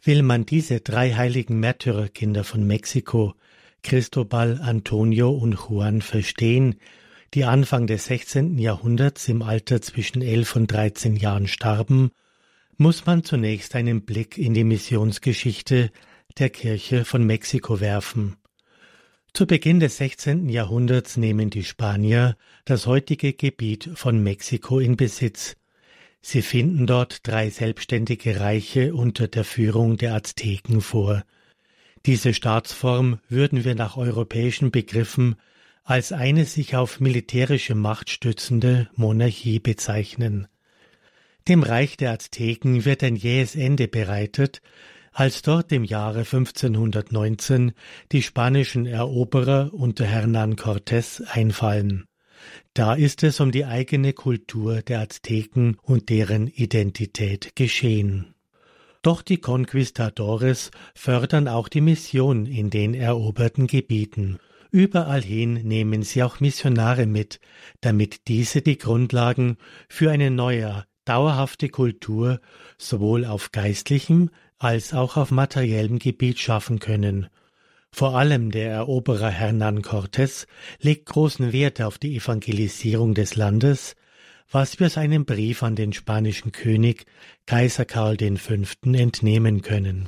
Will man diese drei heiligen Märtyrerkinder von Mexiko, Cristobal, Antonio und Juan, verstehen, die Anfang des 16. Jahrhunderts im Alter zwischen 11 und 13 Jahren starben, muss man zunächst einen Blick in die Missionsgeschichte der Kirche von Mexiko werfen. Zu Beginn des 16. Jahrhunderts nehmen die Spanier das heutige Gebiet von Mexiko in Besitz. Sie finden dort 3 selbstständige Reiche unter der Führung der Azteken vor. Diese Staatsform würden wir nach europäischen Begriffen als eine sich auf militärische Macht stützende Monarchie bezeichnen. Dem Reich der Azteken wird ein jähes Ende bereitet, als dort im Jahre 1519 die spanischen Eroberer unter Hernán Cortés einfallen. Da ist es um die eigene Kultur der Azteken und deren Identität geschehen. Doch die Conquistadores fördern auch die Mission in den eroberten Gebieten. Überall hin nehmen sie auch Missionare mit, damit diese die Grundlagen für eine neue, dauerhafte Kultur sowohl auf geistlichem als auch auf materiellem Gebiet schaffen können. Vor allem der Eroberer Hernán Cortés legt großen Wert auf die Evangelisierung des Landes, was wir seinem Brief an den spanischen König Kaiser Karl V. entnehmen können.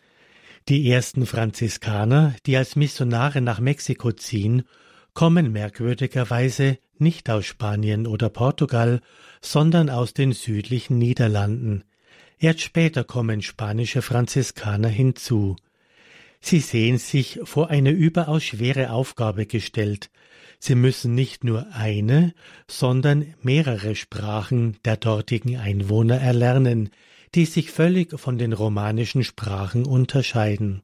Die ersten Franziskaner, die als Missionare nach Mexiko ziehen, kommen merkwürdigerweise nicht aus Spanien oder Portugal, sondern aus den südlichen Niederlanden. Erst später kommen spanische Franziskaner hinzu. Sie sehen sich vor eine überaus schwere Aufgabe gestellt. Sie müssen nicht nur eine, sondern mehrere Sprachen der dortigen Einwohner erlernen, die sich völlig von den romanischen Sprachen unterscheiden.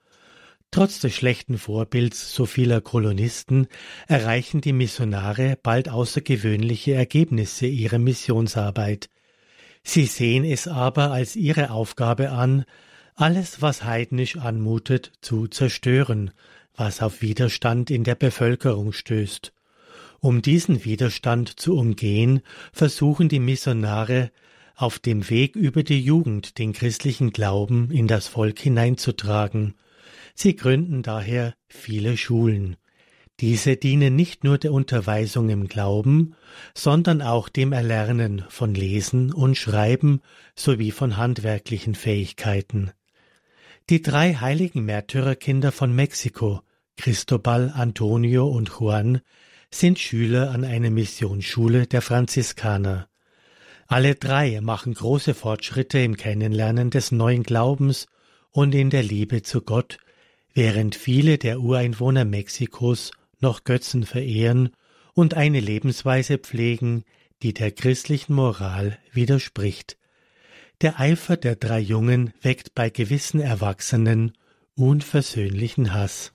Trotz des schlechten Vorbilds so vieler Kolonisten erreichen die Missionare bald außergewöhnliche Ergebnisse ihrer Missionsarbeit. Sie sehen es aber als ihre Aufgabe an, alles, was heidnisch anmutet, zu zerstören, was auf Widerstand in der Bevölkerung stößt. Um diesen Widerstand zu umgehen, versuchen die Missionare, auf dem Weg über die Jugend den christlichen Glauben in das Volk hineinzutragen. Sie gründen daher viele Schulen. Diese dienen nicht nur der Unterweisung im Glauben, sondern auch dem Erlernen von Lesen und Schreiben sowie von handwerklichen Fähigkeiten. Die 3 heiligen Märtyrerkinder von Mexiko, Cristobal, Antonio und Juan, sind Schüler an einer Missionsschule der Franziskaner. Alle 3 machen große Fortschritte im Kennenlernen des neuen Glaubens und in der Liebe zu Gott, während viele der Ureinwohner Mexikos noch Götzen verehren und eine Lebensweise pflegen, die der christlichen Moral widerspricht. Der Eifer der 3 Jungen weckt bei gewissen Erwachsenen unversöhnlichen Hass.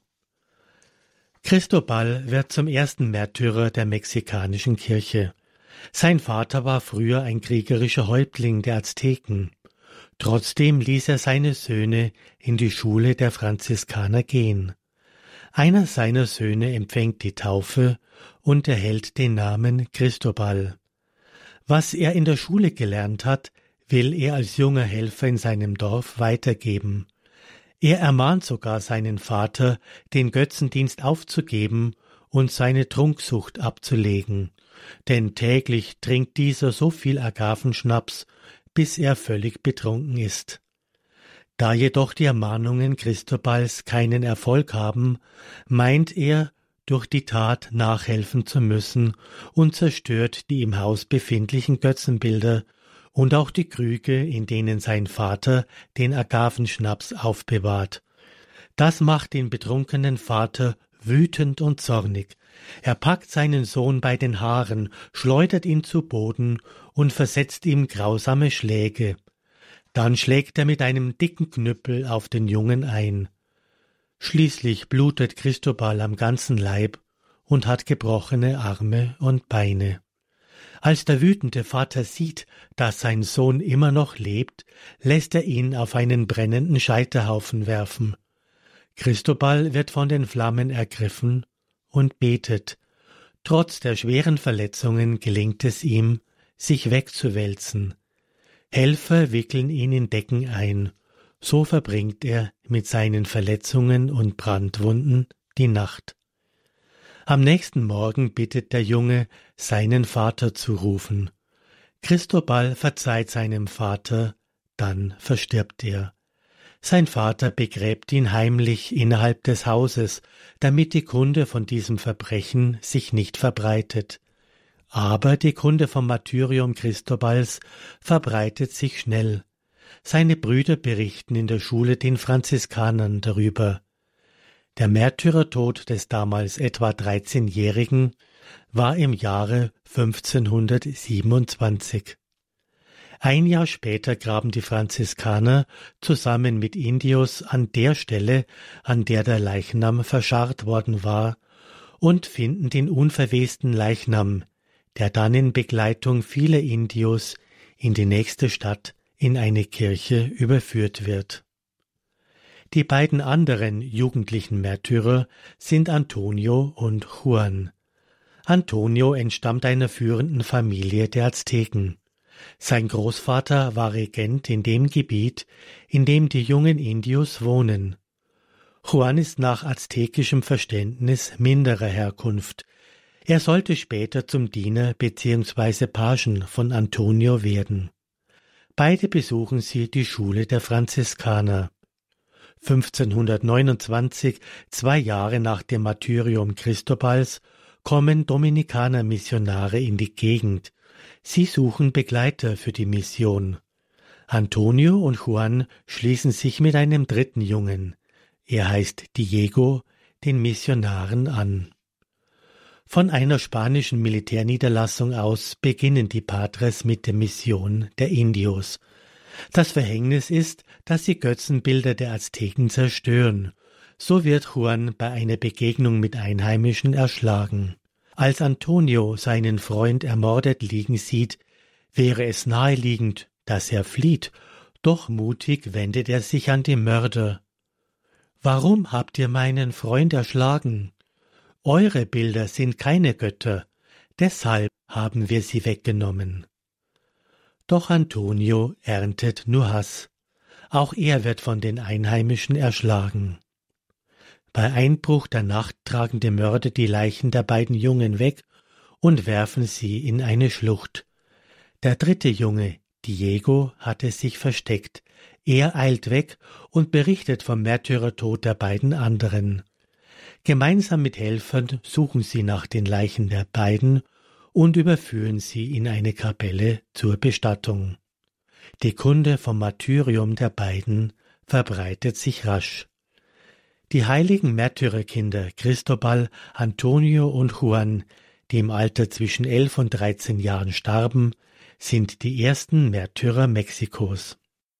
Cristobal wird zum ersten Märtyrer der mexikanischen Kirche. Sein Vater war früher ein kriegerischer Häuptling der Azteken. Trotzdem ließ er seine Söhne in die Schule der Franziskaner gehen. Einer seiner Söhne empfängt die Taufe und erhält den Namen Cristobal. Was er in der Schule gelernt hat, will er als junger Helfer in seinem Dorf weitergeben. Er ermahnt sogar seinen Vater, den Götzendienst aufzugeben und seine Trunksucht abzulegen, denn täglich trinkt dieser so viel Agavenschnaps, bis er völlig betrunken ist. Da jedoch die Ermahnungen Cristobals keinen Erfolg haben, meint er, durch die Tat nachhelfen zu müssen und zerstört die im Haus befindlichen Götzenbilder und auch die Krüge, in denen sein Vater den Agavenschnaps aufbewahrt. Das macht den betrunkenen Vater wütend und zornig. Er packt seinen Sohn bei den Haaren, schleudert ihn zu Boden und versetzt ihm grausame Schläge. Dann schlägt er mit einem dicken Knüppel auf den Jungen ein. Schließlich blutet Cristobal am ganzen Leib und hat gebrochene Arme und Beine. Als der wütende Vater sieht, dass sein Sohn immer noch lebt, lässt er ihn auf einen brennenden Scheiterhaufen werfen. Cristobal wird von den Flammen ergriffen und betet. Trotz der schweren Verletzungen gelingt es ihm, sich wegzuwälzen. Helfer wickeln ihn in Decken ein. So verbringt er mit seinen Verletzungen und Brandwunden die Nacht. Am nächsten Morgen bittet der Junge, seinen Vater zu rufen. Cristobal verzeiht seinem Vater, dann verstirbt er. Sein Vater begräbt ihn heimlich innerhalb des Hauses, damit die Kunde von diesem Verbrechen sich nicht verbreitet. Aber die Kunde vom Martyrium Cristobals verbreitet sich schnell. Seine Brüder berichten in der Schule den Franziskanern darüber. Der Märtyrertod des damals etwa 13-Jährigen war im Jahre 1527. Ein Jahr später graben die Franziskaner zusammen mit Indios an der Stelle, an der der Leichnam verscharrt worden war, und finden den unverwesten Leichnam, der dann in Begleitung vieler Indios in die nächste Stadt in eine Kirche überführt wird. Die beiden anderen jugendlichen Märtyrer sind Antonio und Juan. Antonio entstammt einer führenden Familie der Azteken. Sein Großvater war Regent in dem Gebiet, in dem die jungen Indios wohnen. Juan ist nach aztekischem Verständnis minderer Herkunft. Er sollte später zum Diener bzw. Pagen von Antonio werden. Beide besuchen sie die Schule der Franziskaner. 1529, 2 Jahre nach dem Martyrium Cristobals, kommen Dominikanermissionare in die Gegend. Sie suchen Begleiter für die Mission. Antonio und Juan schließen sich mit einem dritten Jungen. Er heißt Diego, den Missionaren an. Von einer spanischen Militärniederlassung aus beginnen die Padres mit der Mission der Indios. Das Verhängnis ist, dass sie Götzenbilder der Azteken zerstören. So wird Juan bei einer Begegnung mit Einheimischen erschlagen. Als Antonio seinen Freund ermordet liegen sieht, wäre es naheliegend, dass er flieht, doch mutig wendet er sich an die Mörder. »Warum habt ihr meinen Freund erschlagen? Eure Bilder sind keine Götter, deshalb haben wir sie weggenommen.« Doch Antonio erntet nur Hass. Auch er wird von den Einheimischen erschlagen. Bei Einbruch der Nacht tragen die Mörder die Leichen der beiden Jungen weg und werfen sie in eine Schlucht. Der dritte Junge, Diego, hatte sich versteckt. Er eilt weg und berichtet vom Märtyrertod der beiden anderen. Gemeinsam mit Helfern suchen sie nach den Leichen der beiden und überführen sie in eine Kapelle zur Bestattung. Die Kunde vom Martyrium der beiden verbreitet sich rasch. Die heiligen Märtyrerkinder Cristobal, Antonio und Juan, die im Alter zwischen 11 und 13 Jahren starben, sind die ersten Märtyrer Mexikos.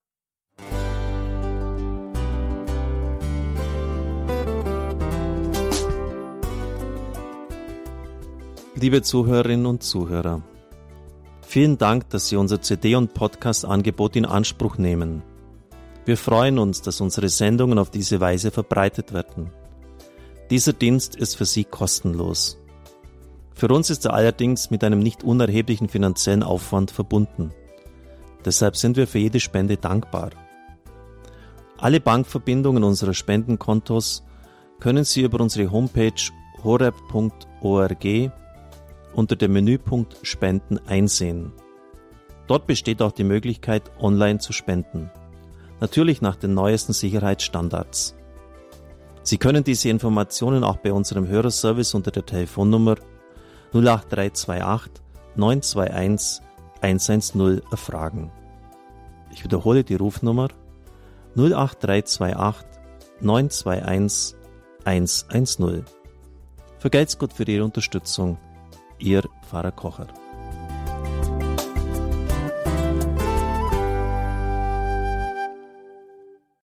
Liebe Zuhörerinnen und Zuhörer, vielen Dank, dass Sie unser CD- und Podcast-Angebot in Anspruch nehmen. Wir freuen uns, dass unsere Sendungen auf diese Weise verbreitet werden. Dieser Dienst ist für Sie kostenlos. Für uns ist er allerdings mit einem nicht unerheblichen finanziellen Aufwand verbunden. Deshalb sind wir für jede Spende dankbar. Alle Bankverbindungen unserer Spendenkontos können Sie über unsere Homepage horeb.org unter dem Menüpunkt Spenden einsehen. Dort besteht auch die Möglichkeit, online zu spenden. Natürlich nach den neuesten Sicherheitsstandards. Sie können diese Informationen auch bei unserem Hörerservice unter der Telefonnummer 08328 921 110 erfragen. Ich wiederhole die Rufnummer 08328 921 110. Vergelt's Gott für Ihre Unterstützung. Ihr Pfarrer Kocher.